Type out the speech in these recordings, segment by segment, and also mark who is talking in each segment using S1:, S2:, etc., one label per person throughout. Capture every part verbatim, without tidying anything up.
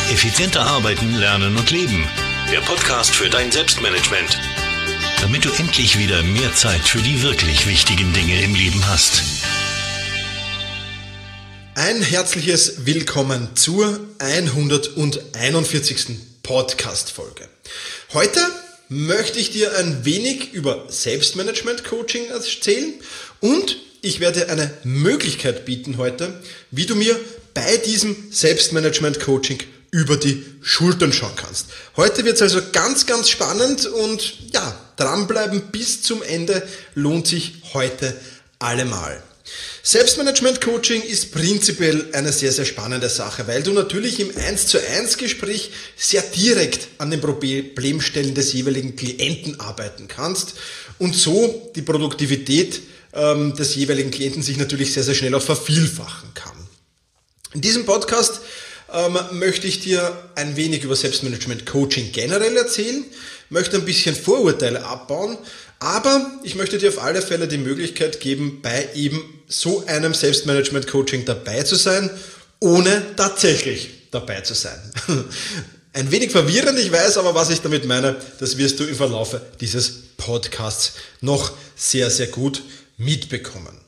S1: Effizienter arbeiten, lernen und leben. Der Podcast für dein Selbstmanagement. Damit du endlich wieder mehr Zeit für die wirklich wichtigen Dinge im Leben hast.
S2: Ein herzliches Willkommen zur hunderteinundvierzigsten Podcast-Folge. Heute möchte ich dir ein wenig über Selbstmanagement-Coaching erzählen und ich werde eine Möglichkeit bieten heute, wie du mir bei diesem Selbstmanagement-Coaching über die Schultern schauen kannst. Heute wird es also ganz, ganz spannend und ja, dranbleiben bis zum Ende lohnt sich heute allemal. Selbstmanagement-Coaching ist prinzipiell eine sehr, sehr spannende Sache, weil du natürlich im eins zu eins Gespräch sehr direkt an den Problemstellen des jeweiligen Klienten arbeiten kannst und so die Produktivität ähm, des jeweiligen Klienten sich natürlich sehr, sehr schnell auch vervielfachen kann. In diesem Podcast ähm, möchte ich dir ein wenig über Selbstmanagement-Coaching generell erzählen, möchte ein bisschen Vorurteile abbauen, aber ich möchte dir auf alle Fälle die Möglichkeit geben, bei eben so einem Selbstmanagement-Coaching dabei zu sein, ohne tatsächlich dabei zu sein. Ein wenig verwirrend, ich weiß, aber was ich damit meine, das wirst du im Verlaufe dieses Podcasts noch sehr, sehr gut mitbekommen.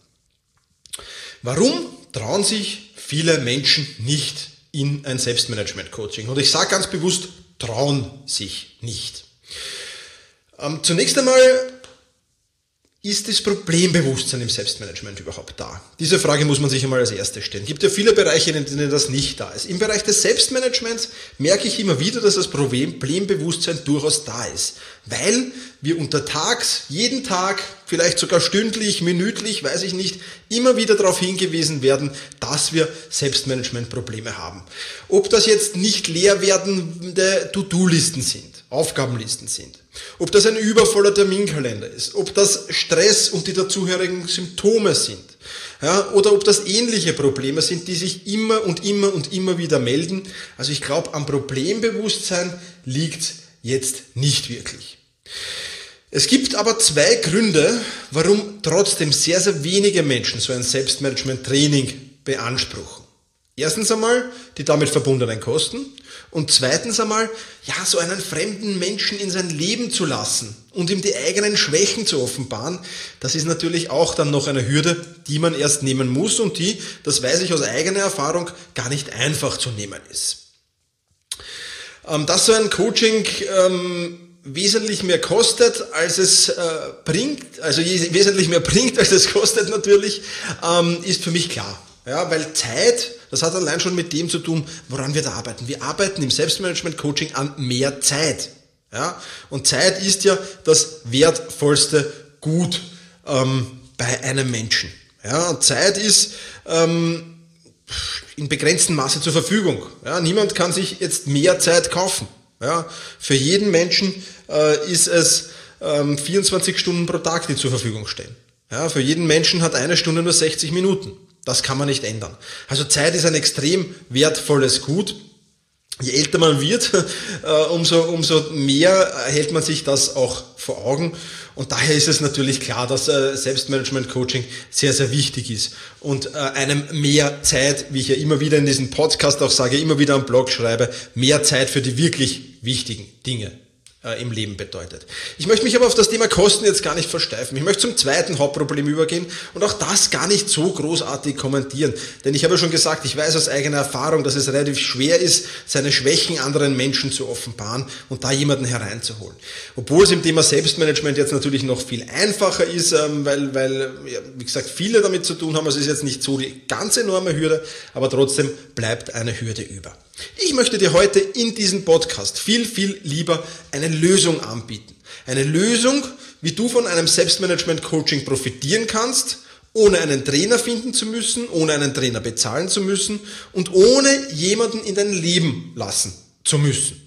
S2: Warum trauen sich viele Menschen nicht in ein Selbstmanagement-Coaching? Und ich sage ganz bewusst, trauen sich nicht. Ähm, zunächst einmal, ist das Problembewusstsein im Selbstmanagement überhaupt da? Diese Frage muss man sich einmal als erstes stellen. Es gibt ja viele Bereiche, in denen das nicht da ist. Im Bereich des Selbstmanagements merke ich immer wieder, dass das Problembewusstsein durchaus da ist. Weil wir untertags, jeden Tag, vielleicht sogar stündlich, minütlich, weiß ich nicht, immer wieder darauf hingewiesen werden, dass wir Selbstmanagementprobleme haben. Ob das jetzt nicht leer werdende To-Do-Listen sind, Aufgabenlisten sind, ob das ein übervoller Terminkalender ist, ob das Stress und die dazugehörigen Symptome sind, ja, oder ob das ähnliche Probleme sind, die sich immer und immer und immer wieder melden. Also ich glaube, am Problembewusstsein liegt jetzt nicht wirklich. Es gibt aber zwei Gründe, warum trotzdem sehr, sehr wenige Menschen so ein Selbstmanagement-Training beanspruchen. Erstens einmal die damit verbundenen Kosten und zweitens einmal, ja, so einen fremden Menschen in sein Leben zu lassen und ihm die eigenen Schwächen zu offenbaren, das ist natürlich auch dann noch eine Hürde, die man erst nehmen muss und die, das weiß ich aus eigener Erfahrung, gar nicht einfach zu nehmen ist. Ähm, dass so ein Coaching ähm, wesentlich mehr kostet, als es äh, bringt, also wesentlich mehr bringt, als es kostet natürlich, ähm, ist für mich klar. Ja, weil Zeit, das hat allein schon mit dem zu tun, woran wir da arbeiten. Wir arbeiten im Selbstmanagement-Coaching an mehr Zeit. Ja, und Zeit ist ja das wertvollste Gut ähm, bei einem Menschen. Ja, und Zeit ist ähm, in begrenztem Maße zur Verfügung. Ja, niemand kann sich jetzt mehr Zeit kaufen. Ja, für jeden Menschen äh, ist es ähm, vierundzwanzig Stunden pro Tag, die zur Verfügung stehen. Ja, für jeden Menschen hat eine Stunde nur sechzig Minuten. Das kann man nicht ändern. Also Zeit ist ein extrem wertvolles Gut. Je älter man wird, äh, umso, umso mehr hält man sich das auch vor Augen. Und daher ist es natürlich klar, dass äh, Selbstmanagement-Coaching sehr, sehr wichtig ist. Und äh, einem mehr Zeit, wie ich ja immer wieder in diesem Podcast auch sage, immer wieder am Blog schreibe, mehr Zeit für die wirklich wichtigen Dinge äh, im Leben bedeutet. Ich möchte mich aber auf das Thema Kosten jetzt gar nicht versteifen. Ich möchte zum zweiten Hauptproblem übergehen und auch das gar nicht so großartig kommentieren. Denn ich habe ja schon gesagt, ich weiß aus eigener Erfahrung, dass es relativ schwer ist, seine Schwächen anderen Menschen zu offenbaren und da jemanden hereinzuholen. Obwohl es im Thema Selbstmanagement jetzt natürlich noch viel einfacher ist, ähm, weil, weil ja, wie gesagt, viele damit zu tun haben. Es ist jetzt nicht so die ganz enorme Hürde, aber trotzdem bleibt eine Hürde über. Ich möchte dir heute in diesem Podcast viel, viel lieber eine Lösung anbieten. Eine Lösung, wie du von einem Selbstmanagement-Coaching profitieren kannst, ohne einen Trainer finden zu müssen, ohne einen Trainer bezahlen zu müssen und ohne jemanden in dein Leben lassen zu müssen.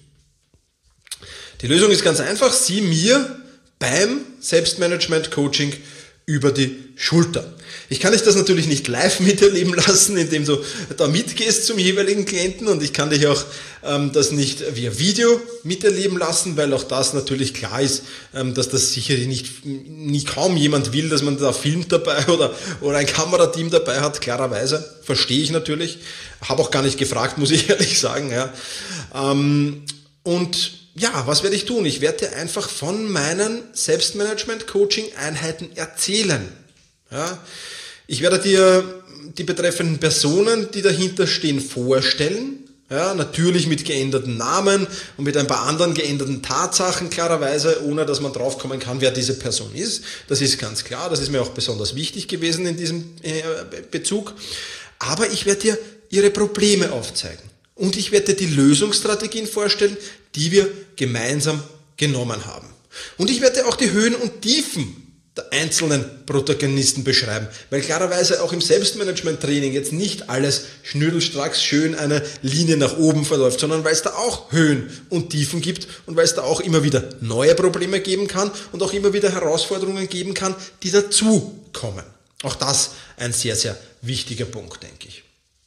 S2: Die Lösung ist ganz einfach, sieh mir beim Selbstmanagement-Coaching über die Schulter. Ich kann dich das natürlich nicht live miterleben lassen, indem du da mitgehst zum jeweiligen Klienten, und ich kann dich auch ähm, das nicht via Video miterleben lassen, weil auch das natürlich klar ist, ähm, dass das sicherlich nicht, nie kaum jemand will, dass man da filmt dabei oder, oder ein Kamerateam dabei hat, klarerweise, verstehe ich natürlich, habe auch gar nicht gefragt, muss ich ehrlich sagen. Ja. Ähm, und ja, was werde ich tun? Ich werde dir einfach von meinen Selbstmanagement-Coaching-Einheiten erzählen. Ja, ich werde dir die betreffenden Personen, die dahinter stehen, vorstellen. Ja, natürlich mit geänderten Namen und mit ein paar anderen geänderten Tatsachen, klarerweise, ohne dass man draufkommen kann, wer diese Person ist. Das ist ganz klar, das ist mir auch besonders wichtig gewesen in diesem Bezug. Aber ich werde dir ihre Probleme aufzeigen. Und ich werde dir die Lösungsstrategien vorstellen, die wir gemeinsam genommen haben. Und ich werde dir auch die Höhen und Tiefen der einzelnen Protagonisten beschreiben, weil klarerweise auch im Selbstmanagement-Training jetzt nicht alles schnürdelstracks schön eine Linie nach oben verläuft, sondern weil es da auch Höhen und Tiefen gibt und weil es da auch immer wieder neue Probleme geben kann und auch immer wieder Herausforderungen geben kann, die dazukommen. Auch das ein sehr, sehr wichtiger Punkt, denke ich.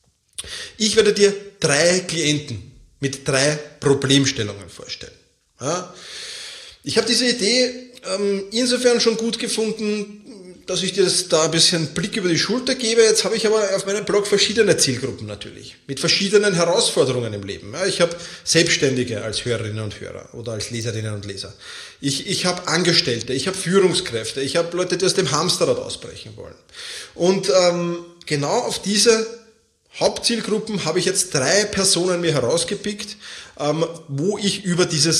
S2: Ich werde dir drei Klienten mit drei Problemstellungen vorstellen. Ja, ich habe diese Idee ähm, insofern schon gut gefunden, dass ich dir das da ein bisschen Blick über die Schulter gebe. Jetzt habe ich aber auf meinem Blog verschiedene Zielgruppen natürlich, mit verschiedenen Herausforderungen im Leben. Ja, ich habe Selbstständige als Hörerinnen und Hörer oder als Leserinnen und Leser. Ich, ich habe Angestellte, ich habe Führungskräfte, ich habe Leute, die aus dem Hamsterrad ausbrechen wollen. Und ähm, genau auf diese Hauptzielgruppen habe ich jetzt drei Personen mir herausgepickt, ähm, wo ich über dieses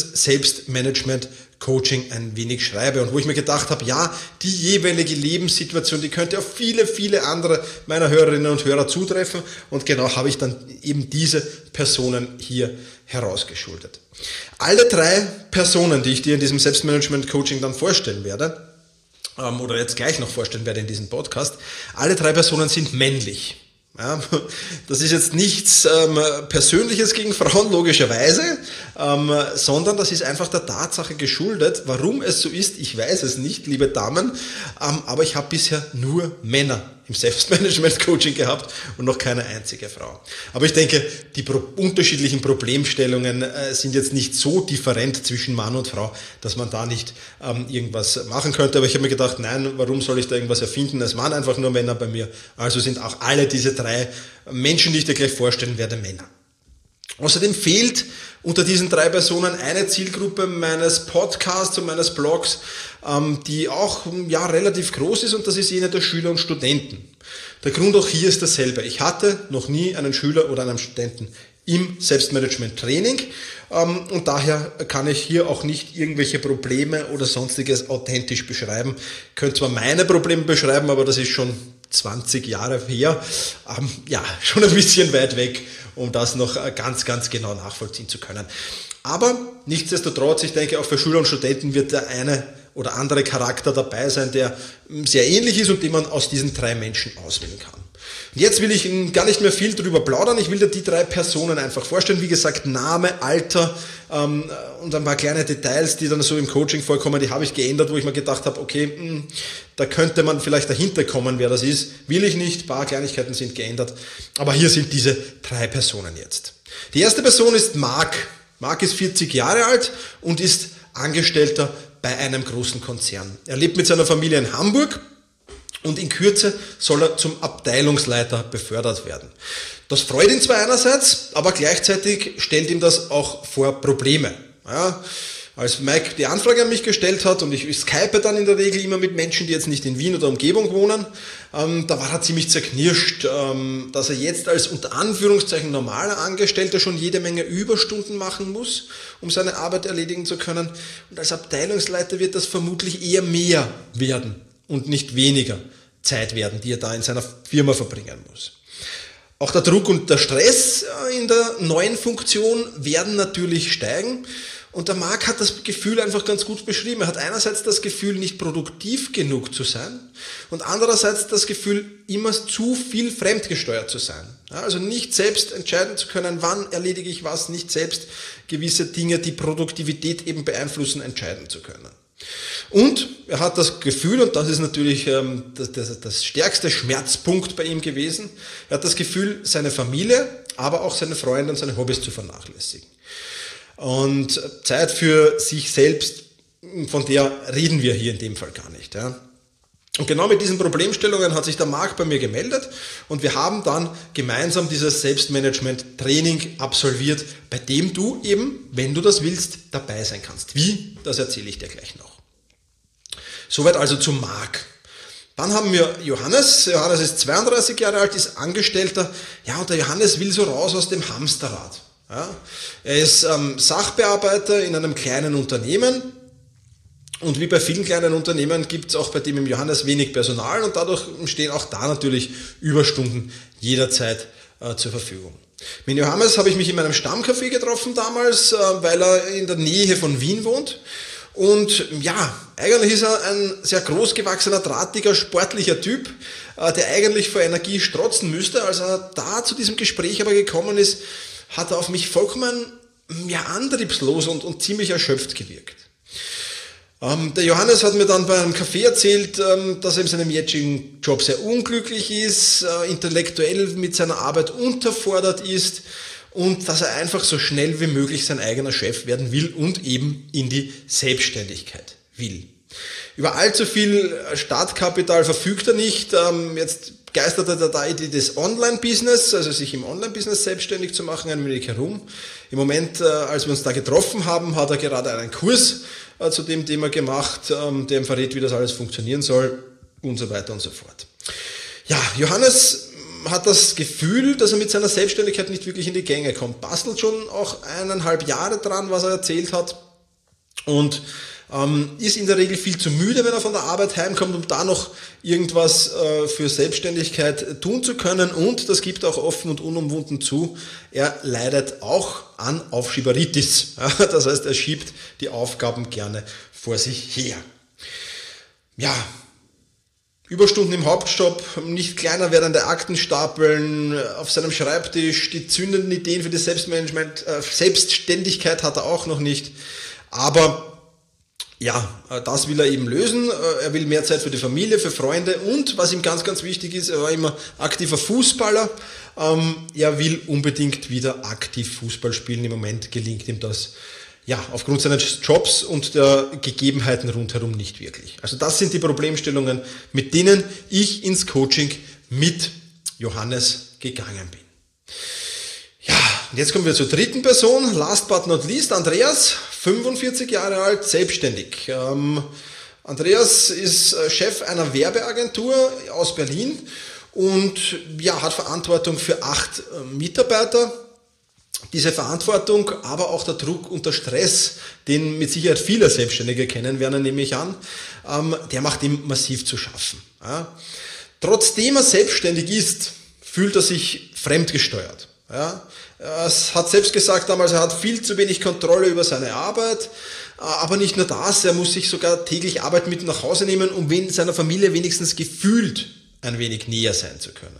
S2: Selbstmanagement-Coaching ein wenig schreibe und wo ich mir gedacht habe, ja, die jeweilige Lebenssituation, die könnte auf viele, viele andere meiner Hörerinnen und Hörer zutreffen, und genau habe ich dann eben diese Personen hier herausgeschultet. Alle drei Personen, die ich dir in diesem Selbstmanagement-Coaching dann vorstellen werde, ähm, oder jetzt gleich noch vorstellen werde in diesem Podcast, alle drei Personen sind männlich. Ja, das ist jetzt nichts ähm, Persönliches gegen Frauen, logischerweise, ähm, sondern das ist einfach der Tatsache geschuldet. Warum es so ist, ich weiß es nicht, liebe Damen, ähm, aber ich habe bisher nur Männer im Selbstmanagement-Coaching gehabt und noch keine einzige Frau. Aber ich denke, die pro- unterschiedlichen Problemstellungen äh, sind jetzt nicht so different zwischen Mann und Frau, dass man da nicht ähm, irgendwas machen könnte. Aber ich habe mir gedacht, nein, warum soll ich da irgendwas erfinden? Es waren einfach nur Männer bei mir. Also sind auch alle diese drei Menschen, die ich dir gleich vorstellen werde, Männer. Außerdem fehlt unter diesen drei Personen eine Zielgruppe meines Podcasts und meines Blogs, ähm, die auch ja, relativ groß ist, und das ist jene der Schüler und Studenten. Der Grund auch hier ist derselbe. Ich hatte noch nie einen Schüler oder einen Studenten im Selbstmanagement-Training ähm, und daher kann ich hier auch nicht irgendwelche Probleme oder sonstiges authentisch beschreiben. Ich könnte zwar meine Probleme beschreiben, aber das ist schon zwanzig Jahre her, ähm, ja, schon ein bisschen weit weg, um das noch ganz, ganz genau nachvollziehen zu können. Aber nichtsdestotrotz, ich denke, auch für Schüler und Studenten wird der eine oder andere Charakter dabei sein, der sehr ähnlich ist und den man aus diesen drei Menschen auswählen kann. Und jetzt will ich gar nicht mehr viel drüber plaudern, ich will dir die drei Personen einfach vorstellen. Wie gesagt, Name, Alter ähm, und ein paar kleine Details, die dann so im Coaching vorkommen, die habe ich geändert, wo ich mir gedacht habe, okay, mh, da könnte man vielleicht dahinter kommen, wer das ist. Will ich nicht, ein paar Kleinigkeiten sind geändert, aber hier sind diese drei Personen jetzt. Die erste Person ist Marc. Marc ist vierzig Jahre alt und ist Angestellter bei einem großen Konzern. Er lebt mit seiner Familie in Hamburg und in Kürze soll er zum Abteilungsleiter befördert werden. Das freut ihn zwar einerseits, aber gleichzeitig stellt ihm das auch vor Probleme. Ja, als Mike die Anfrage an mich gestellt hat, und ich skype dann in der Regel immer mit Menschen, die jetzt nicht in Wien oder Umgebung wohnen, ähm, da war er ziemlich zerknirscht, ähm, dass er jetzt als unter Anführungszeichen normaler Angestellter schon jede Menge Überstunden machen muss, um seine Arbeit erledigen zu können. Und als Abteilungsleiter wird das vermutlich eher mehr werden und nicht weniger Zeit werden, die er da in seiner Firma verbringen muss. Auch der Druck und der Stress in der neuen Funktion werden natürlich steigen. Und der Marc hat das Gefühl einfach ganz gut beschrieben. Er hat einerseits das Gefühl, nicht produktiv genug zu sein und andererseits das Gefühl, immer zu viel fremdgesteuert zu sein. Ja, also nicht selbst entscheiden zu können, wann erledige ich was, nicht selbst gewisse Dinge, die Produktivität eben beeinflussen, entscheiden zu können. Und er hat das Gefühl, und das ist natürlich ähm, das, das, das stärkste Schmerzpunkt bei ihm gewesen, er hat das Gefühl, seine Familie, aber auch seine Freunde und seine Hobbys zu vernachlässigen. Und Zeit für sich selbst, von der reden wir hier in dem Fall gar nicht. Ja. Und genau mit diesen Problemstellungen hat sich der Marc bei mir gemeldet und wir haben dann gemeinsam dieses Selbstmanagement-Training absolviert, bei dem du eben, wenn du das willst, dabei sein kannst. Wie? Das erzähle ich dir gleich noch. Soweit also zu Marc. Dann haben wir Johannes. Johannes ist zweiunddreißig Jahre alt, ist Angestellter. Ja, und der Johannes will so raus aus dem Hamsterrad. Ja. Er ist ähm, Sachbearbeiter in einem kleinen Unternehmen. Und wie bei vielen kleinen Unternehmen gibt es auch bei dem im Johannes wenig Personal und dadurch stehen auch da natürlich Überstunden jederzeit äh, zur Verfügung. Mit Johannes habe ich mich in meinem Stammcafé getroffen damals, äh, weil er in der Nähe von Wien wohnt. Und ja, eigentlich ist er ein sehr großgewachsener, drahtiger, sportlicher Typ, äh, der eigentlich vor Energie strotzen müsste. Als er da zu diesem Gespräch aber gekommen ist, hat er auf mich vollkommen ja, antriebslos und, und ziemlich erschöpft gewirkt. Ähm, der Johannes hat mir dann bei einem Café erzählt, ähm, dass er in seinem jetzigen Job sehr unglücklich ist, äh, intellektuell mit seiner Arbeit unterfordert ist und dass er einfach so schnell wie möglich sein eigener Chef werden will und eben in die Selbstständigkeit will. Über allzu viel Startkapital verfügt er nicht. Ähm, jetzt geistert er da in das Online-Business, also sich im Online-Business selbstständig zu machen, ein wenig herum. Im Moment, äh, als wir uns da getroffen haben, hat er gerade einen Kurs äh, zu dem Thema gemacht, ähm, der ihm verrät, wie das alles funktionieren soll und so weiter und so fort. Ja, Johannes hat das Gefühl, dass er mit seiner Selbstständigkeit nicht wirklich in die Gänge kommt. Bastelt schon auch eineinhalb Jahre dran, was er erzählt hat und ähm, ist in der Regel viel zu müde, wenn er von der Arbeit heimkommt, um da noch irgendwas äh, für Selbstständigkeit tun zu können. Und, das gibt er auch offen und unumwunden zu, er leidet auch an Aufschieberitis. Ja, das heißt, er schiebt die Aufgaben gerne vor sich her. Ja, Überstunden im Hauptjob, nicht kleiner werdende Aktenstapeln auf seinem Schreibtisch, die zündenden Ideen für die Selbstmanagement, äh, Selbstständigkeit hat er auch noch nicht. Aber ja, das will er eben lösen. Er will mehr Zeit für die Familie, für Freunde und, was ihm ganz, ganz wichtig ist, er war immer aktiver Fußballer. Er will unbedingt wieder aktiv Fußball spielen. Im Moment gelingt ihm das ja aufgrund seines Jobs und der Gegebenheiten rundherum nicht wirklich. Also das sind die Problemstellungen, mit denen ich ins Coaching mit Johannes gegangen bin. Ja, und jetzt kommen wir zur dritten Person, last but not least, Andreas, fünfundvierzig Jahre alt, selbstständig. Ähm, Andreas ist Chef einer Werbeagentur aus Berlin und ja, hat Verantwortung für acht äh, Mitarbeiter. Diese Verantwortung, aber auch der Druck und der Stress, den mit Sicherheit viele Selbstständige kennen werden, nehme ich an, ähm, der macht ihm massiv zu schaffen. Ja. Trotzdem er selbstständig ist, fühlt er sich fremdgesteuert. Ja, er hat selbst gesagt damals, er hat viel zu wenig Kontrolle über seine Arbeit, aber nicht nur das, er muss sich sogar täglich Arbeit mit nach Hause nehmen, um seiner Familie wenigstens gefühlt ein wenig näher sein zu können.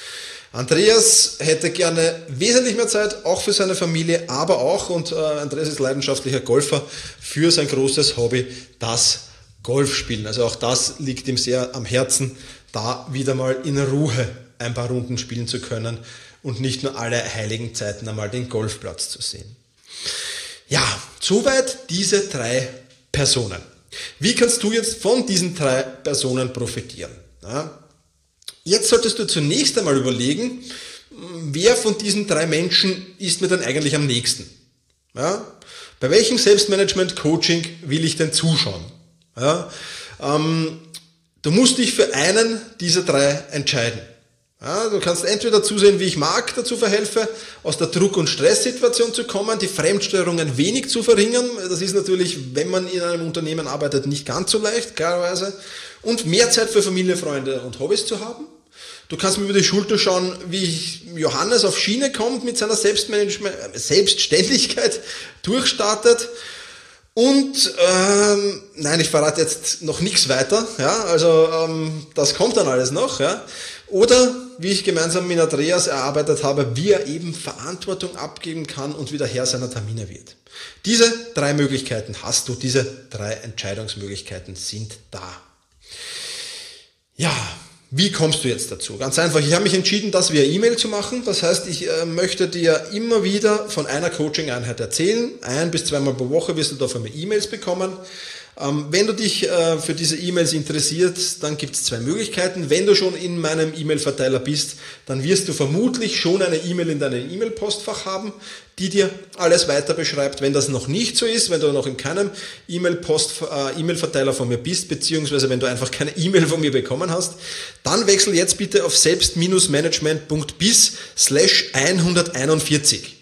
S2: Andreas hätte gerne wesentlich mehr Zeit, auch für seine Familie, aber auch, und äh, Andreas ist leidenschaftlicher Golfer, für sein großes Hobby, das Golfspielen. Also auch das liegt ihm sehr am Herzen, da wieder mal in Ruhe ein paar Runden spielen zu können und nicht nur alle heiligen Zeiten einmal den Golfplatz zu sehen. Ja, soweit diese drei Personen. Wie kannst du jetzt von diesen drei Personen profitieren? Ja, jetzt solltest du zunächst einmal überlegen, wer von diesen drei Menschen ist mir denn eigentlich am nächsten? Ja, bei welchem Selbstmanagement-Coaching will ich denn zuschauen? Ja, ähm, du musst dich für einen dieser drei entscheiden. Ja, du kannst entweder zusehen, wie ich Marc dazu verhelfe, aus der Druck- und Stresssituation zu kommen, die Fremdsteuerung ein wenig zu verringern. Das ist natürlich, wenn man in einem Unternehmen arbeitet, nicht ganz so leicht, klarerweise. Und mehr Zeit für Familie, Freunde und Hobbys zu haben. Du kannst mir über die Schulter schauen, wie Johannes auf Schiene kommt, mit seiner Selbstmanagement, Selbstständigkeit durchstartet. Und, ähm, nein, ich verrate jetzt noch nichts weiter, ja, also ähm, das kommt dann alles noch, ja. Oder, wie ich gemeinsam mit Andreas erarbeitet habe, wie er eben Verantwortung abgeben kann und wieder Herr seiner Termine wird. Diese drei Möglichkeiten hast du, diese drei Entscheidungsmöglichkeiten sind da. Ja, wie kommst du jetzt dazu? Ganz einfach, ich habe mich entschieden, das via E-Mail zu machen. Das heißt, ich äh, möchte dir immer wieder von einer Coaching-Einheit erzählen. Ein- bis zweimal pro Woche wirst du da von mir E-Mails bekommen. Ähm, wenn du dich äh, für diese E-Mails interessierst, dann gibt es zwei Möglichkeiten. Wenn du schon in meinem E-Mail-Verteiler bist, dann wirst du vermutlich schon eine E-Mail in deinem E-Mail-Postfach haben, die dir alles weiter beschreibt. Wenn das noch nicht so ist, wenn du noch in keinem E-Mail-Post, äh, E-Mail-Verteiler von mir bist, beziehungsweise wenn du einfach keine E-Mail von mir bekommen hast, dann wechsel jetzt bitte auf selbst-management.bis slash hunderteinundvierzig.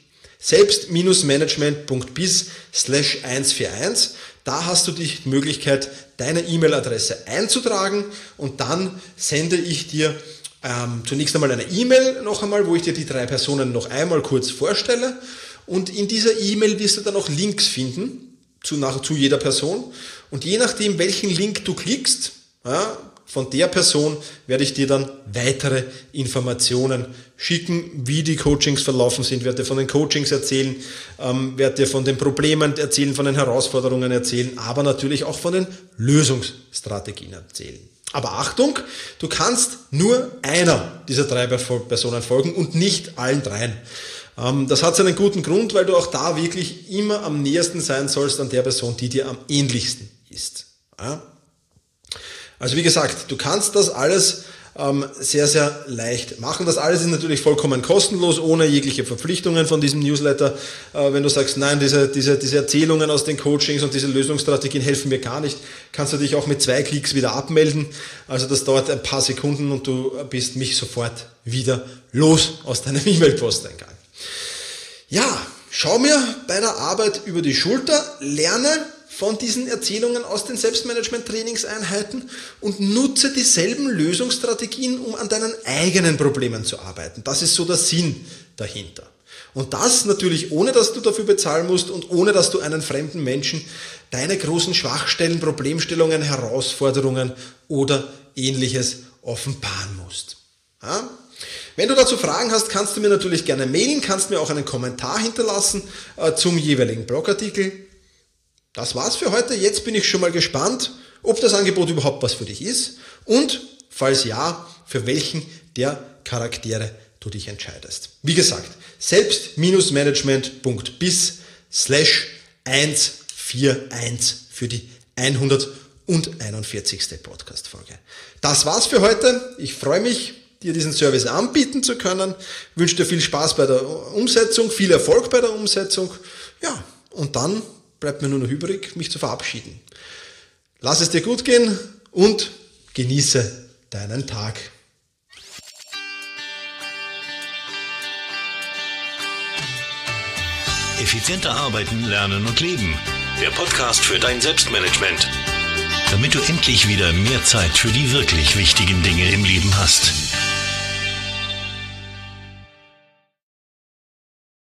S2: selbst-management.bis slash hunderteinundvierzig. Da hast du die Möglichkeit, deine E-Mail-Adresse einzutragen und dann sende ich dir ähm, zunächst einmal eine E-Mail noch einmal, wo ich dir die drei Personen noch einmal kurz vorstelle, und in dieser E-Mail wirst du dann auch Links finden zu, nach, zu jeder Person, und je nachdem, welchen Link du klickst, ja, von der Person werde ich dir dann weitere Informationen schicken, wie die Coachings verlaufen sind, werde dir von den Coachings erzählen, ähm, werde dir von den Problemen erzählen, von den Herausforderungen erzählen, aber natürlich auch von den Lösungsstrategien erzählen. Aber Achtung, du kannst nur einer dieser drei Personen folgen und nicht allen dreien. Ähm, das hat seinen guten Grund, weil du auch da wirklich immer am nähersten sein sollst an der Person, die dir am ähnlichsten ist. Ja? Also wie gesagt, du kannst das alles ähm, sehr, sehr leicht machen. Das alles ist natürlich vollkommen kostenlos, ohne jegliche Verpflichtungen von diesem Newsletter. Äh, wenn du sagst, nein, diese, diese, diese Erzählungen aus den Coachings und diese Lösungsstrategien helfen mir gar nicht, kannst du dich auch mit zwei Klicks wieder abmelden. Also das dauert ein paar Sekunden und du bist mich sofort wieder los aus deinem E-Mail-Posteingang. Ja, schau mir bei der Arbeit über die Schulter, lerne von diesen Erzählungen aus den Selbstmanagement-Trainingseinheiten und nutze dieselben Lösungsstrategien, um an deinen eigenen Problemen zu arbeiten. Das ist so der Sinn dahinter. Und das natürlich ohne, dass du dafür bezahlen musst und ohne, dass du einen fremden Menschen deine großen Schwachstellen, Problemstellungen, Herausforderungen oder Ähnliches offenbaren musst. Ja? Wenn du dazu Fragen hast, kannst du mir natürlich gerne mailen, kannst mir auch einen Kommentar hinterlassen äh, zum jeweiligen Blogartikel. Das war's für heute. Jetzt bin ich schon mal gespannt, ob das Angebot überhaupt was für dich ist und, falls ja, für welchen der Charaktere du dich entscheidest. Wie gesagt, selbst-management.bis slash hundertvierundvierzig für die hunderteinundvierzigste Podcast-Folge. Das war's für heute. Ich freue mich, dir diesen Service anbieten zu können. Ich wünsche dir viel Spaß bei der Umsetzung, viel Erfolg bei der Umsetzung. Ja, und dann bleibt mir nur noch übrig, mich zu verabschieden. Lass es dir gut gehen und genieße deinen Tag.
S1: Effizienter arbeiten, lernen und leben. Der Podcast für dein Selbstmanagement. Damit du endlich wieder mehr Zeit für die wirklich wichtigen Dinge im Leben hast.